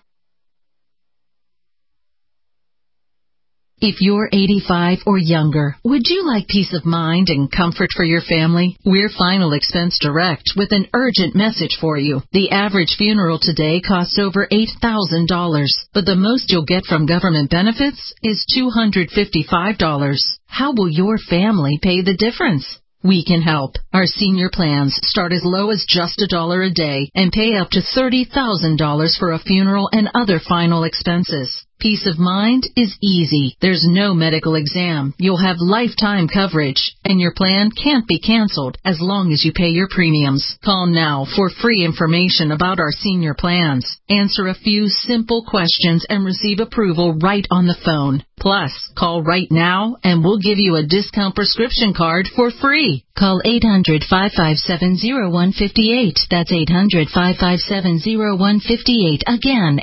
If you're 85 or younger, would you like peace of mind and comfort for your family? We're Final Expense Direct with an urgent message for you. The average funeral today costs over $8,000, but the most you'll get from government benefits is $255. How will your family pay the difference? We can help. Our senior plans start as low as just $1 a day and pay up to $30,000 for a funeral and other final expenses. Peace of mind is easy. There's no medical exam. You'll have lifetime coverage, and your plan can't be canceled as long as you pay your premiums. Call now for free information about our senior plans. Answer a few simple questions and receive approval right on the phone. Plus, call right now and we'll give you a discount prescription card for free. Call 800-557-0158. That's 800-557-0158. Again,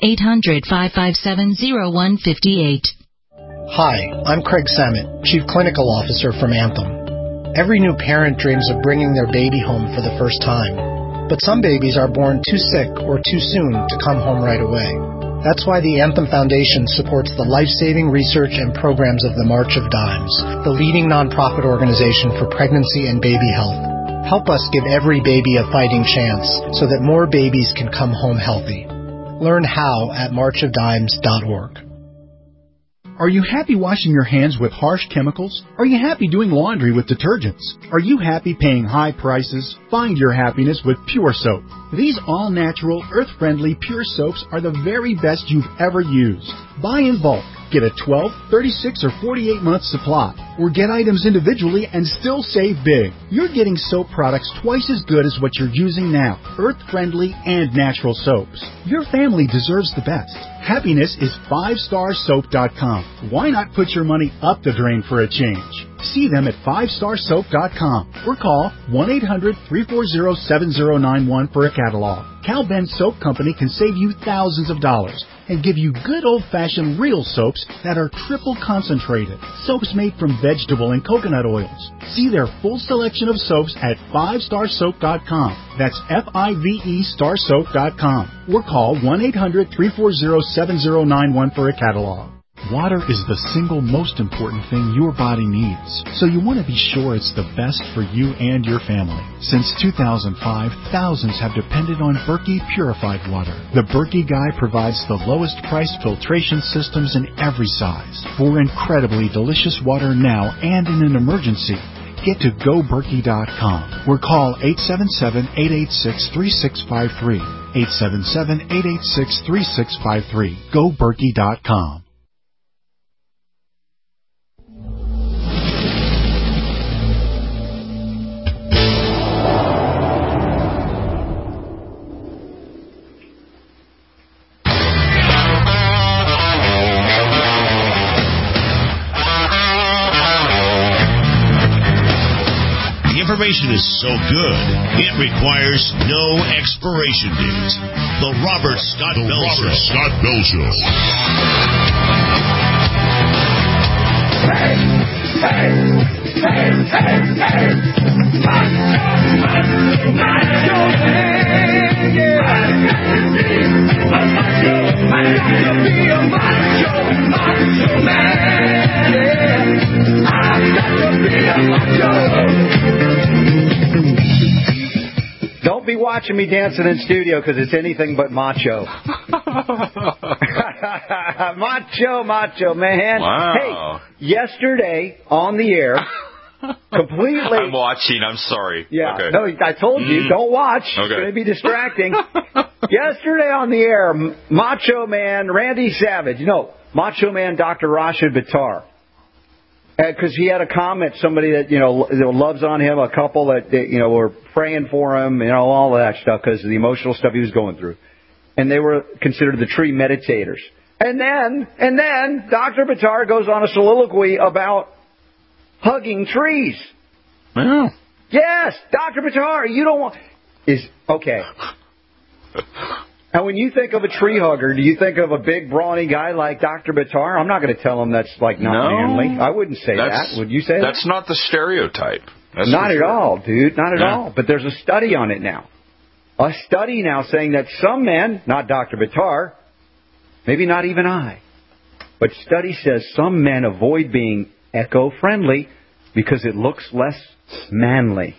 800-557-0158. Hi, I'm Craig Samet, Chief Clinical Officer from Anthem. Every new parent dreams of bringing their baby home for the first time. But some babies are born too sick or too soon to come home right away. That's why the Anthem Foundation supports the life-saving research and programs of the March of Dimes, the leading nonprofit organization for pregnancy and baby health. Help us give every baby a fighting chance so that more babies can come home healthy. Learn how at marchofdimes.org. Are you happy washing your hands with harsh chemicals? Are you happy doing laundry with detergents? Are you happy paying high prices? Find your happiness with Pure Soap. These all-natural, earth-friendly Pure Soaps are the very best you've ever used. Buy in bulk. Get a 12, 36, or 48-month supply. Or get items individually and still save big. You're getting soap products twice as good as what you're using now. Earth-friendly and natural soaps. Your family deserves the best. Happiness is 5starsoap.com. Why not put your money up the drain for a change? See them at 5starsoap.com or call 1-800-340-7091 for a catalog. Cal Ben Soap Company can save you thousands of dollars and give you good old-fashioned real soaps that are triple concentrated. Soaps made from vegetable and coconut oils. See their full selection of soaps at 5starsoap.com. That's F-I-V-E starsoap.com. Or call 1-800-340-7091 for a catalog. Water is the single most important thing your body needs, so you want to be sure it's the best for you and your family. Since 2005, thousands have depended on Berkey purified water. The Berkey Guy provides the lowest price filtration systems in every size for incredibly delicious water now and in an emergency. Get to GoBerkey.com or call 877-886-3653. 877-886-3653. GoBerkey.com. Information is so good, it requires no expiration date. The Robert Scott Bell Show. Don't be watching me dancing in studio because it's anything but macho. macho, man. Wow. Hey, yesterday on the air, completely. I'm watching. I'm sorry. Yeah. Okay. No, I told you, don't watch. Okay. It's going to be distracting. Yesterday on the air, Macho Man Randy Savage. Macho Man Dr. Rashid Buttar. Because he had a comment, somebody that, loves on him, a couple that, were praying for him, all of that stuff because of the emotional stuff he was going through. And they were considered the tree meditators. And then Dr. Buttar goes on a soliloquy about hugging trees. Yeah. Yes, Dr. Buttar, you don't want... Okay. And when you think of a tree hugger, do you think of a big, brawny guy like Dr. Buttar? I'm not going to tell him that's not manly. I wouldn't say that. Would you say that? That's not the stereotype. That's not at all, dude. Not at all. But there's a study on it now. A study now saying that some men, not Dr. Buttar, maybe not even I, but study says some men avoid being eco-friendly because it looks less manly.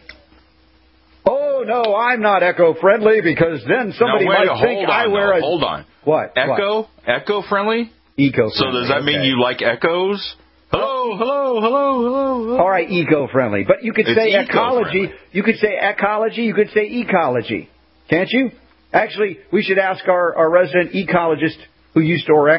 No, I'm not eco-friendly because then somebody might think I wear a... Hold on. What? Eco-friendly? Eco-friendly. So does that mean you like echoes? Hello. All right, eco-friendly. But you could say ecology. You could say ecology. You could say ecology. Can't you? Actually, we should ask our resident ecologist who used to work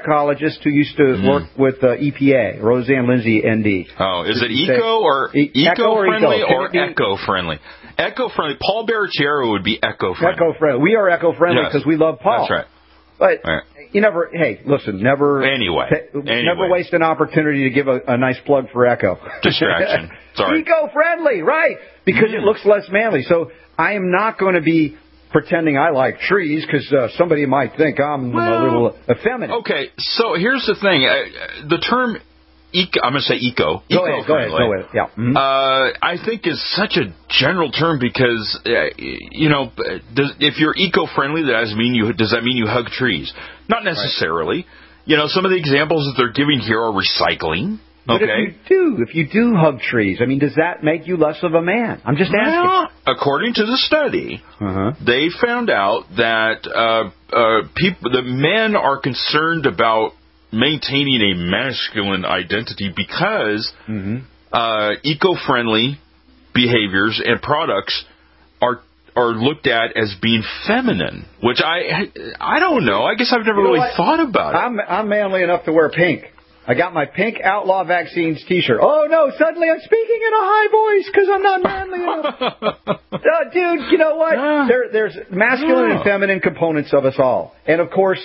with EPA, Roseanne Lindsay, ND. Oh, is it eco-friendly or eco-friendly? Eco-friendly. Paul Barrichello would be eco-friendly. Eco-friendly. We are eco-friendly because we love Paul. That's right. But you never. Hey, listen. Never. Never waste an opportunity to give a nice plug for Echo. Distraction. Sorry. Eco-friendly, right? Because it looks less manly. So I am not going to be pretending I like trees because somebody might think I'm a little effeminate. Okay, so here's the thing. The term I'm going to say eco. Go ahead. Yeah. Mm-hmm. I think is such a general term because, if you're eco-friendly, does that mean you hug trees? Not necessarily. Right. Some of the examples that they're giving here are recycling. But if you do hug trees, does that make you less of a man? I'm just asking. According to the study, they found out that the men are concerned about maintaining a masculine identity because eco-friendly behaviors and products are looked at as being feminine, which I don't know. I guess I've never really thought about it. I'm manly enough to wear pink. I got my pink Outlaw Vaccines T-shirt. Oh, no, suddenly I'm speaking in a high voice because I'm not manly enough. Dude, you know what? There's masculine and feminine components of us all. And, of course,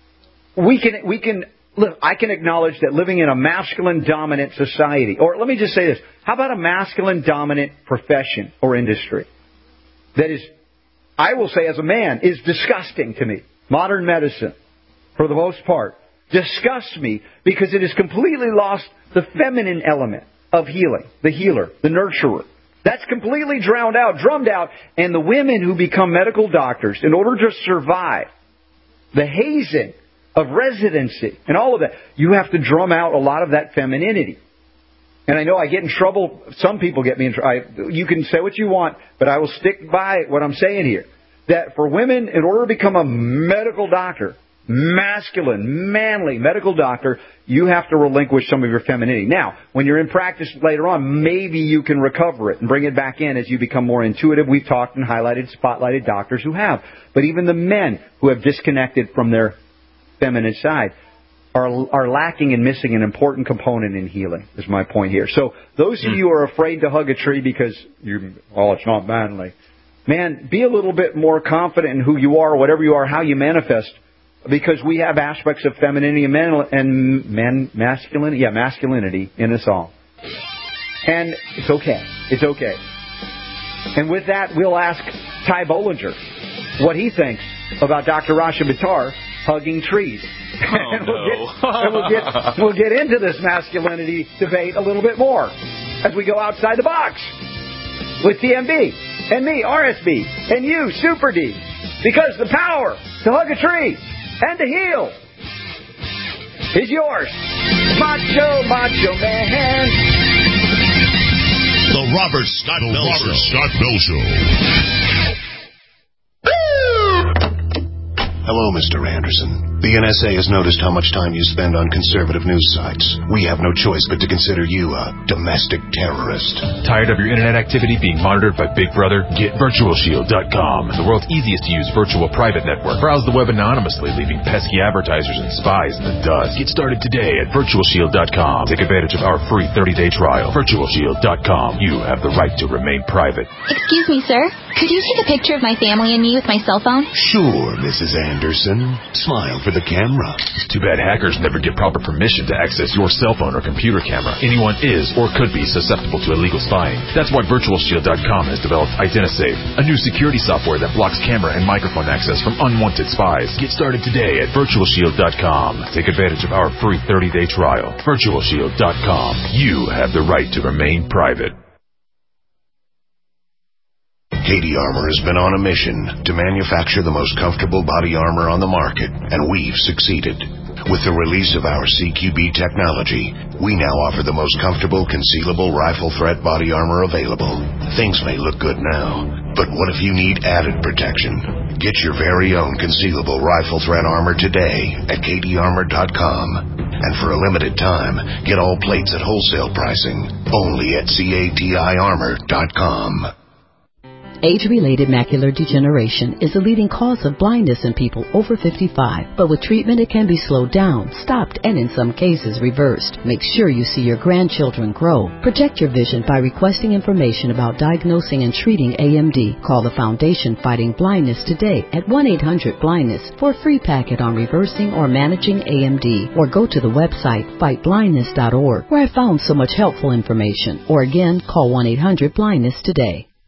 we can look, I can acknowledge that living in a masculine-dominant society, or let me just say this, how about a masculine-dominant profession or industry that is, I will say as a man, is disgusting to me. Modern medicine, for the most part, disgusts me because it has completely lost the feminine element of healing, the healer, the nurturer. That's completely drummed out, and the women who become medical doctors, in order to survive the hazing of residency and all of that, you have to drum out a lot of that femininity. And I know I get in trouble. Some people get me in trouble. You can say what you want, but I will stick by what I'm saying here. That for women, in order to become a medical doctor, masculine, manly medical doctor, you have to relinquish some of your femininity. Now, when you're in practice later on, maybe you can recover it and bring it back in as you become more intuitive. We've talked and spotlighted doctors who have. But even the men who have disconnected from their feminine side are lacking and missing an important component in healing, is my point here. So those of you who are afraid to hug a tree because it's not manly, man, be a little bit more confident in who you are, whatever you are, how you manifest, because we have aspects of femininity and masculinity in us all. And it's okay. It's okay. And with that, we'll ask Ty Bollinger what he thinks about Dr. Rasha Buttar hugging trees. And we'll get into this masculinity debate a little bit more as we go outside the box with TMB and me, RSB, and you, Super D, because the power to hug a tree and to heal is yours. Macho Man. The Robert Scott Bell Show. Hello, Mr. Anderson. The NSA has noticed how much time you spend on conservative news sites. We have no choice but to consider you a domestic terrorist. Tired of your internet activity being monitored by Big Brother? Get VirtualShield.com, the world's easiest to use virtual private network. Browse the web anonymously, leaving pesky advertisers and spies in the dust. Get started today at VirtualShield.com. Take advantage of our free 30-day trial. VirtualShield.com. You have the right to remain private. Excuse me, sir. Could you take a picture of my family and me with my cell phone? Sure, Mrs. Anderson. Smile for the camera. Too bad hackers never get proper permission to access your cell phone or computer camera. Anyone is or could be susceptible to illegal spying. That's why VirtualShield.com has developed IdentiSafe, a new security software that blocks camera and microphone access from unwanted spies. Get started today at VirtualShield.com. Take advantage of our free 30-day trial. VirtualShield.com. You have the right to remain private. Katie Armor has been on a mission to manufacture the most comfortable body armor on the market, and we've succeeded. With the release of our CQB technology, we now offer the most comfortable concealable rifle threat body armor available. Things may look good now, but what if you need added protection? Get your very own concealable rifle threat armor today at KatieArmor.com. And for a limited time, get all plates at wholesale pricing only at CATIArmor.com. Age-related macular degeneration is the leading cause of blindness in people over 55. But with treatment, it can be slowed down, stopped, and in some cases reversed. Make sure you see your grandchildren grow. Protect your vision by requesting information about diagnosing and treating AMD. Call the Foundation Fighting Blindness today at 1-800-BLINDNESS for a free packet on reversing or managing AMD. Or go to the website fightblindness.org, where I found so much helpful information. Or again, call 1-800-BLINDNESS today.